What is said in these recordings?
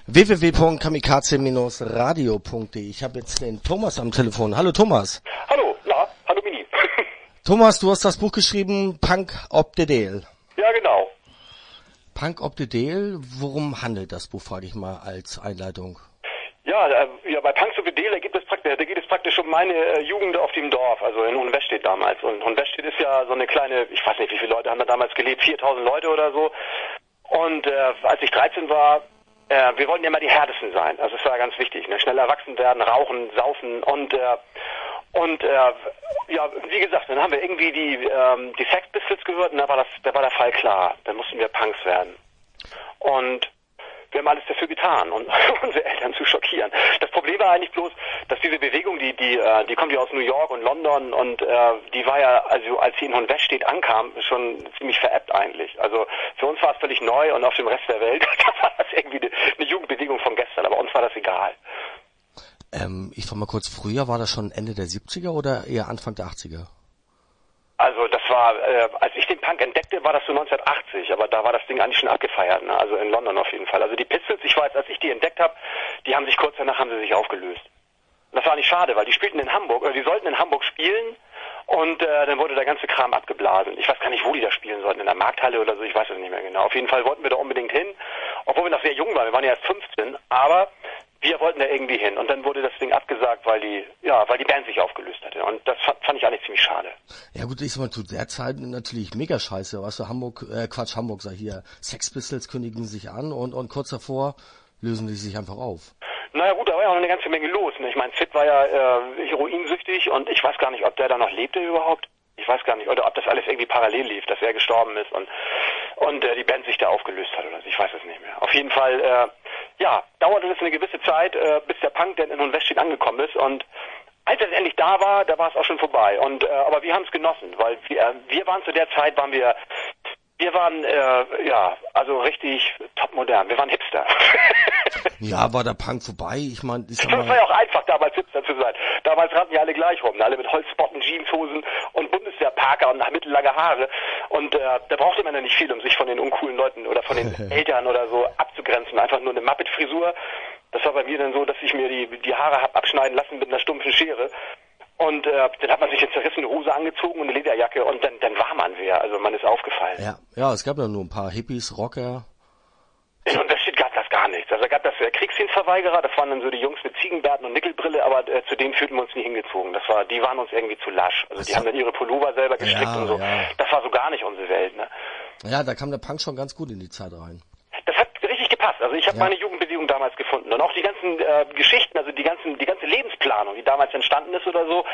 www.kamikaze-radio.de. Ich habe jetzt den Thomas am Telefon. Hallo Thomas. Hallo, na, hallo Mini. Thomas, du hast das Buch geschrieben, Punk ob de Deel. Ja, genau. Punk ob de Deel, worum handelt das Buch, frage ich mal als Einleitung. Ja, bei Punks ob de Deel, da geht es praktisch um meine Jugend auf dem Dorf, also in Hohenwestedt damals. Und Hohenwestedt ist ja so eine kleine, ich weiß nicht, wie viele Leute haben da damals gelebt, 4000 Leute oder so. Und als ich 13 war, wir wollten ja immer die Härtesten sein. Also es war ganz wichtig, ne? Schnell erwachsen werden, rauchen, saufen und wie gesagt, dann haben wir irgendwie die Sex Pistols gehört und da war der Fall klar. Dann mussten wir Punks werden. Und wir haben alles dafür getan, um unsere Eltern zu schockieren. Das Problem war eigentlich bloß, dass diese Bewegung, die kommt ja aus New York und London und die war ja, also als sie in Hohenwestedt ankam, schon ziemlich veräppt eigentlich. Also für uns war es völlig neu und auf dem Rest der Welt, da war das irgendwie eine Jugendbewegung von gestern, aber uns war das egal. Ich frage mal kurz, früher war das schon Ende der 70er oder eher Anfang der 80er? Also das war, als ich den Punk entdeckte, war das so 1980, aber da war das Ding eigentlich schon abgefeiert, ne? Also in London auf jeden Fall. Also die Pistols, ich weiß, als ich die entdeckt habe, kurz danach haben sie sich aufgelöst. Und das war nicht schade, weil die spielten in Hamburg, oder die sollten in Hamburg spielen und dann wurde der ganze Kram abgeblasen. Ich weiß gar nicht, wo die da spielen sollten, in der Markthalle oder so, ich weiß es nicht mehr genau. Auf jeden Fall wollten wir da unbedingt hin, obwohl wir noch sehr jung waren, wir waren ja erst 15, aber wir wollten da irgendwie hin und dann wurde das Ding abgesagt, weil die Band sich aufgelöst hatte und das fand ich eigentlich ziemlich schade. Ja gut, ich sag mal, zu der Zeit natürlich mega scheiße, weißt du, Hamburg sag hier, Sex Pistols kündigen sich an und kurz davor lösen die sich einfach auf. Naja gut, da war ja auch eine ganze Menge los, ne? Ich meine, Sid war ja heroinsüchtig und ich weiß gar nicht, ob der da noch lebte überhaupt. Ich weiß gar nicht, oder ob das alles irgendwie parallel lief, dass er gestorben ist und die Band sich da aufgelöst hat oder so. Ich weiß es nicht mehr. Auf jeden Fall, dauerte das eine gewisse Zeit, bis der Punk dann in Hohenwestedt angekommen ist und als er endlich da war es auch schon vorbei. Und aber wir haben es genossen, weil wir waren zu der Zeit, also richtig topmodern. Wir waren Hipster. Ja, war der Punk vorbei? Ich meine, das war ja auch einfach, damals Hipster zu sein. Damals rannten ja alle gleich rum, alle mit Holzbotten, Jeanshosen und Bundeswehrparker und mittellange Haare. Und da brauchte man ja nicht viel, um sich von den uncoolen Leuten oder von den Eltern oder so abzugrenzen. Einfach nur eine Muppet-Frisur. Das war bei mir dann so, dass ich mir die Haare hab abschneiden lassen mit einer stumpfen Schere. Und dann hat man sich eine zerrissene Hose angezogen und eine Lederjacke und dann war man wer. Also man ist aufgefallen. Ja, es gab ja nur ein paar Hippies, Rocker. In Unterschied gab das gar nichts. Also gab das Kriegsdienstverweigerer, das waren dann so die Jungs mit Ziegenbärten und Nickelbrille, aber zu denen fühlten wir uns nie hingezogen. Die waren uns irgendwie zu lasch. Also die haben dann ihre Pullover selber gestrickt und so. Ja. Das war so gar nicht unsere Welt, ne? Ja, da kam der Punk schon ganz gut in die Zeit rein. Das hat richtig gepasst. Also ich habe meine Jugendbewegung damals gefunden und auch die ganzen Geschichten, also die ganze Lebensplanung, die damals entstanden ist oder so,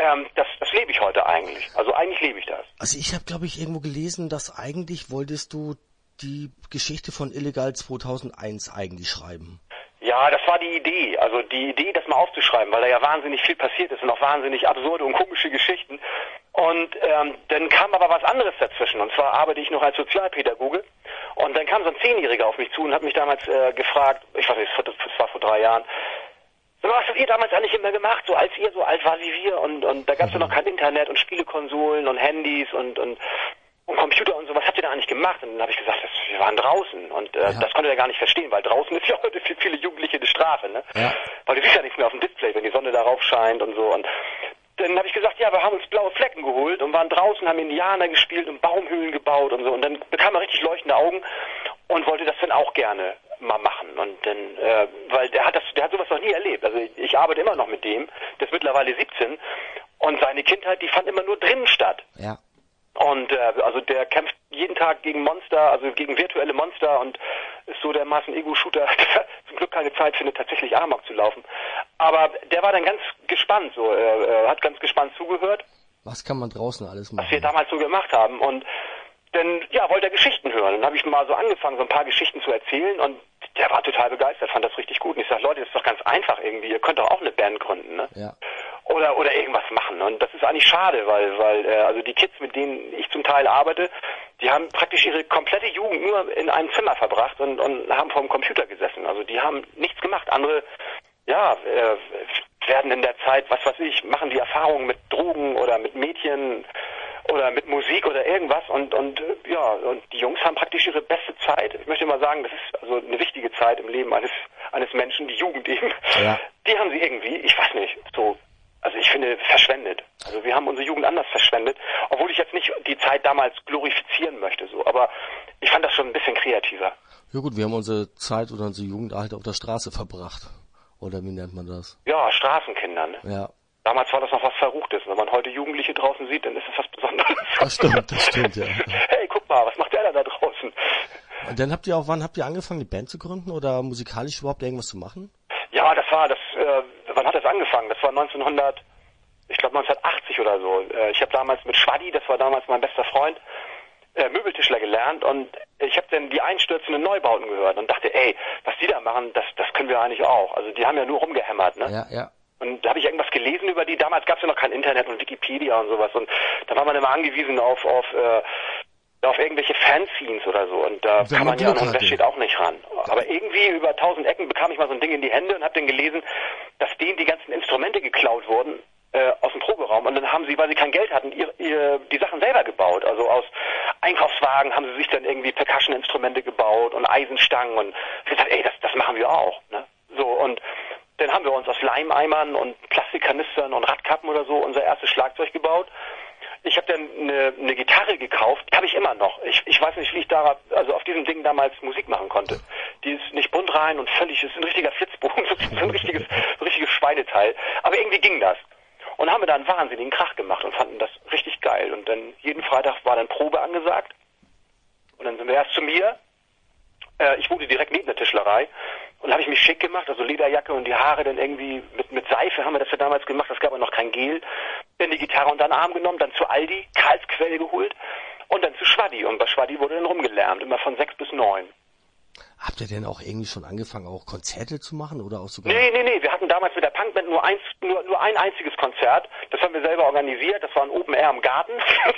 das lebe ich heute eigentlich. Also eigentlich lebe ich das. Also ich habe, glaube ich, irgendwo gelesen, dass eigentlich wolltest du die Geschichte von Illegal 2001 eigentlich schreiben. Ja, das war die Idee. Also die Idee, das mal aufzuschreiben, weil da ja wahnsinnig viel passiert ist und auch wahnsinnig absurde und komische Geschichten. Und dann kam aber was anderes dazwischen. Und zwar arbeite ich noch als Sozialpädagoge. Und dann kam so ein 10-Jähriger auf mich zu und hat mich damals gefragt, ich weiß nicht, das war vor 3 Jahren, was habt ihr damals eigentlich immer gemacht, so als ihr so alt war wie wir? Und da gab es ja noch kein Internet und Spielekonsolen und Handys und Computer und so, was habt ihr da eigentlich gemacht? Und dann habe ich gesagt, wir waren draußen und das konnte er gar nicht verstehen, weil draußen ist ja heute für viele Jugendliche eine Strafe, ne? Ja. Weil du siehst ja nichts mehr auf dem Display, wenn die Sonne darauf scheint und so. Und dann habe ich gesagt, ja, wir haben uns blaue Flecken geholt und waren draußen, haben Indianer gespielt und Baumhöhlen gebaut und so. Und dann bekam er richtig leuchtende Augen und wollte das dann auch gerne mal machen. Und dann, weil der hat sowas noch nie erlebt. Also ich arbeite immer noch mit dem, der ist mittlerweile 17 und seine Kindheit, die fand immer nur drinnen statt. Ja. Und also der kämpft jeden Tag gegen Monster, also gegen virtuelle Monster und ist so dermaßen Ego-Shooter, der zum Glück keine Zeit findet, tatsächlich Amok zu laufen. Aber der war dann ganz gespannt, so hat ganz gespannt zugehört. Was kann man draußen alles machen? Was wir damals so gemacht haben. Und dann, wollte er Geschichten hören. Dann habe ich mal so angefangen, so ein paar Geschichten zu erzählen und der war total begeistert, fand das richtig gut. Und ich sage, Leute, das ist doch ganz einfach irgendwie, ihr könnt doch auch eine Band gründen, ne? Ja. Oder irgendwas machen. Und das ist eigentlich schade, weil also die Kids, mit denen ich zum Teil arbeite, die haben praktisch ihre komplette Jugend nur in einem Zimmer verbracht und haben vor dem Computer gesessen. Also die haben nichts gemacht. Andere, werden in der Zeit, was weiß ich, machen die Erfahrungen mit Drogen oder mit Mädchen oder mit Musik oder irgendwas und die Jungs haben praktisch ihre beste Zeit. Ich möchte mal sagen, das ist also eine wichtige Zeit im Leben eines eines Menschen, die Jugend eben, Ja. die haben sie irgendwie, ich weiß nicht, so, also ich finde, verschwendet. Also wir haben unsere Jugend anders verschwendet, obwohl ich jetzt nicht die Zeit damals glorifizieren möchte, so, aber ich fand das schon ein bisschen kreativer. Ja gut, wir haben unsere Zeit oder unsere Jugend halt auf der Straße verbracht. Oder wie nennt man das? Ja, Straßenkinder, ne? Ja. Damals war das noch was Verruchtes. Wenn man heute Jugendliche draußen sieht, dann ist das was Besonderes. Das stimmt, ja. Hey, guck mal, was macht der da draußen? Und dann wann habt ihr angefangen, eine Band zu gründen oder musikalisch überhaupt irgendwas zu machen? Ja, wann hat das angefangen? Das war 1980 oder so. Ich habe damals mit Schwaddi, das war damals mein bester Freund, Möbeltischler gelernt und ich habe dann die einstürzenden Neubauten gehört und dachte, ey, was die da machen, das können wir eigentlich auch. Also die haben ja nur rumgehämmert, ne? Ja, ja. Und da habe ich irgendwas gelesen über die. Damals gab es ja noch kein Internet und Wikipedia und sowas. Und da war man immer angewiesen auf irgendwelche Fanzines oder so. Und da kann man ja an Weststedt auch nicht ran. Aber irgendwie über 1000 Ecken bekam ich mal so ein Ding in die Hände und habe dann gelesen, dass denen die ganzen Instrumente geklaut wurden aus dem Proberaum. Und dann haben sie, weil sie kein Geld hatten, die Sachen selber gebaut. Also aus Einkaufswagen haben sie sich dann irgendwie Percussion-Instrumente gebaut und Eisenstangen. Und ich gesagt, ey, das machen wir auch. Ne? So, und dann haben wir uns aus Leimeimern und Plastikkanistern und Radkappen oder so unser erstes Schlagzeug gebaut. Ich habe dann eine Gitarre gekauft, die habe ich immer noch. Ich weiß nicht, wie ich auf diesem Ding damals Musik machen konnte. Die ist nicht bunt rein und ist ein richtiger Flitzbogen, so ein richtiges Schweineteil. Aber irgendwie ging das. Und haben wir da einen wahnsinnigen Krach gemacht und fanden das richtig geil. Und dann jeden Freitag war dann Probe angesagt. Und dann sind wir erst zu mir. Ich wohnte direkt neben der Tischlerei. Und habe ich mich schick gemacht, also Lederjacke und die Haare dann irgendwie mit Seife haben wir das ja damals gemacht, das gab ja noch kein Gel. Dann die Gitarre unter den Arm genommen, dann zu Aldi, Karlsquelle geholt und dann zu Schwaddi. Und bei Schwaddi wurde dann rumgelärmt, immer von 6 bis 9. Habt ihr denn auch irgendwie schon angefangen, auch Konzerte zu machen oder auch sogar? Nee, wir hatten damals mit der Punkband nur ein einziges Konzert. Das haben wir selber organisiert, das war ein Open Air im Garten.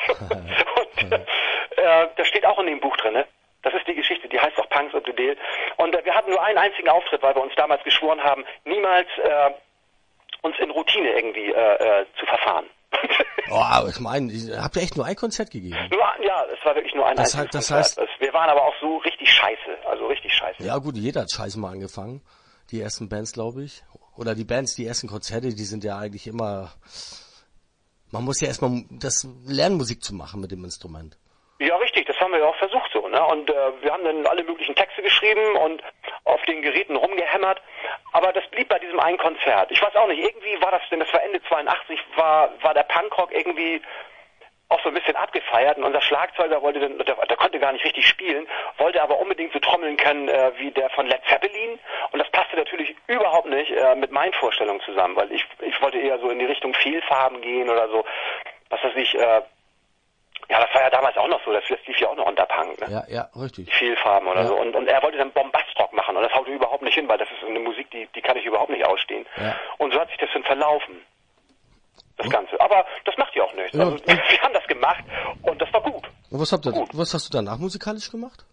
Und das steht auch in dem Buch drin, ne? Das ist die Geschichte, die heißt auch Punks und Bedel. Und wir hatten nur einen einzigen Auftritt, weil wir uns damals geschworen haben, niemals uns in Routine irgendwie zu verfahren. Oh, ich meine, habt ihr echt nur ein Konzert gegeben? Ja, es war wirklich nur ein einziges Konzert. Heißt, wir waren aber auch so richtig scheiße, also richtig scheiße. Ja gut, jeder hat scheiße mal angefangen. Die ersten Bands, glaube ich. Oder die Bands, die ersten Konzerte, die sind ja eigentlich immer... Man muss ja erstmal das lernen, Musik zu machen mit dem Instrument. Ja, richtig, das haben wir ja auch versucht so, ne? Und wir haben dann alle möglichen Texte geschrieben und auf den Geräten rumgehämmert, aber das blieb bei diesem einen Konzert. Ich weiß auch nicht, irgendwie war das war Ende 82, war der Punkrock irgendwie auch so ein bisschen abgefeiert und unser Schlagzeuger der konnte gar nicht richtig spielen, wollte aber unbedingt so trommeln können wie der von Led Zeppelin und das passte natürlich überhaupt nicht mit meinen Vorstellungen zusammen, weil ich wollte eher so in die Richtung Vielfarben gehen oder so, was weiß ich, ja, das war ja damals auch noch so, das lief ja auch noch unter Punk, ne? Ja, richtig. Vielfarben oder so. Und er wollte dann Bombastrock machen und das haute überhaupt nicht hin, weil das ist eine Musik, die kann ich überhaupt nicht ausstehen. Ja. Und so hat sich das dann verlaufen, das Ganze. Aber das macht ja auch nichts. Ja. Also, wir haben das gemacht und das war gut. Und was hast du danach musikalisch gemacht?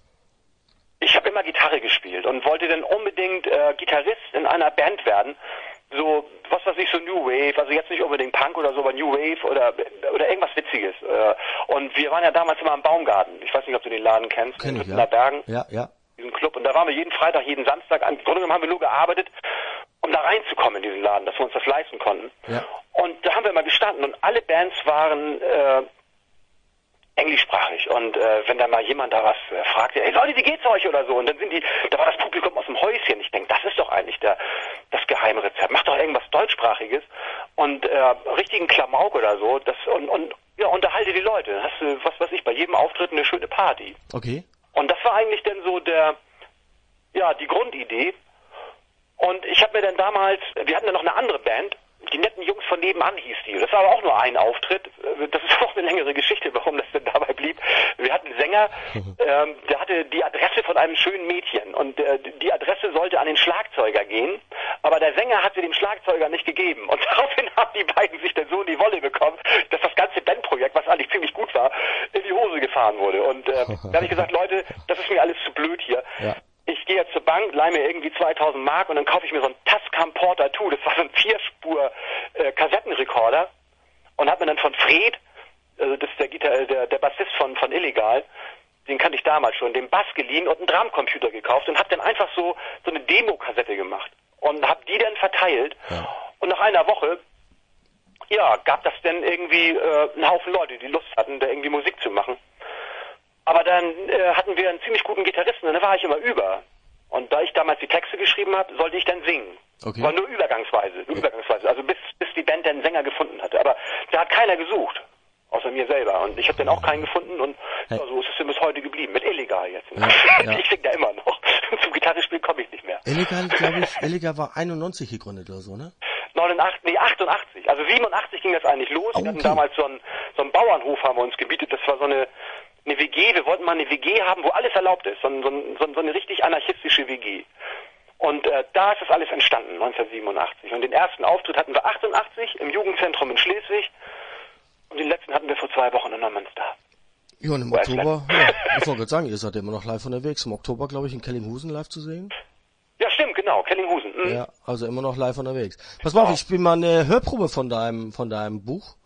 Ich habe immer Gitarre gespielt und wollte dann unbedingt Gitarrist in einer Band werden. So, was weiß ich, so New Wave, also jetzt nicht unbedingt Punk oder so, aber New Wave oder irgendwas Witziges. Und wir waren ja damals immer im Baumgarten. Ich weiß nicht, ob du den Laden kennst. Kenn ich, in Bergen. Ja. Diesen Club. Und da waren wir jeden Freitag, jeden Samstag. Im Grunde genommen haben wir nur gearbeitet, um da reinzukommen in diesen Laden, dass wir uns das leisten konnten. Ja. Und da haben wir mal gestanden und alle Bands waren englischsprachig und wenn da mal jemand da was fragte, ey Leute, wie geht's euch oder so, und dann da war das Publikum aus dem Häuschen. Ich denke, das ist doch eigentlich das geheime Rezept. Mach doch irgendwas deutschsprachiges und richtigen Klamauk oder so, und unterhalte die Leute. Dann hast du, was weiß ich, bei jedem Auftritt eine schöne Party. Okay. Und das war eigentlich dann so die Grundidee. Und ich habe mir dann damals, wir hatten dann noch eine andere Band, die netten Jungs von nebenan hieß die. Das war aber auch nur ein Auftritt. Das ist auch eine längere Geschichte, warum das denn dabei blieb. Wir hatten einen Sänger, der hatte die Adresse von einem schönen Mädchen und die Adresse sollte an den Schlagzeuger gehen, aber der Sänger hat sie dem Schlagzeuger nicht gegeben und daraufhin haben die beiden sich dann so in die Wolle bekommen, dass das ganze Bandprojekt, was eigentlich ziemlich gut war, in die Hose gefahren wurde. Und da habe ich gesagt, Leute, das ist mir alles zu blöd hier. Ja. Ich gehe jetzt zur Bank, leihe mir irgendwie 2000 Mark und dann kaufe ich mir so einen Tascam Porta 2, das war so ein 4-Spur Kassettenrekorder und habe mir dann von Fred, also das ist der Bassist von Illegal, den kannte ich damals schon, den Bass geliehen und einen Drumcomputer gekauft und habe dann einfach so eine Demo-Kassette gemacht und habe die dann verteilt. Ja. Und nach einer Woche, ja, gab das dann irgendwie einen Haufen Leute, die Lust hatten, da irgendwie Musik zu machen. Aber dann hatten wir einen ziemlich guten Gitarristen und da war ich immer über. Und da ich damals die Texte geschrieben habe, sollte ich dann singen. Okay. Aber nur übergangsweise, also bis die Band dann einen Sänger gefunden hatte. Aber da hat keiner gesucht, außer mir selber. Und ich habe dann auch keinen gefunden und ja, so ist es dann bis heute geblieben, mit Illegal jetzt. Ja. Ich singe da immer noch. Zum Gitarrespiel komme ich nicht mehr. Illegal, glaube ich, Illegal war 91 gegründet oder so, ne? 88. Also 87 ging das eigentlich los. Wir hatten damals so einen Bauernhof, haben wir uns gebietet. Das war so eine WG. Wir wollten mal eine WG haben, wo alles erlaubt ist. So eine richtig anarchistische WG. Und da ist das alles entstanden, 1987. Und den ersten Auftritt hatten wir 88 im Jugendzentrum in Schleswig. Und den letzten hatten wir vor 2 Wochen in Neumünster. Ja, und im Oktober, ja, ich wollte gerade sagen, ihr seid immer noch live unterwegs. Im Oktober, glaube ich, in Kellinghusen live zu sehen. Ja, stimmt, genau, Kellinghusen. Mhm. Ja, also immer noch live unterwegs. Pass mal auf, ich spiele mal eine Hörprobe von deinem Buch.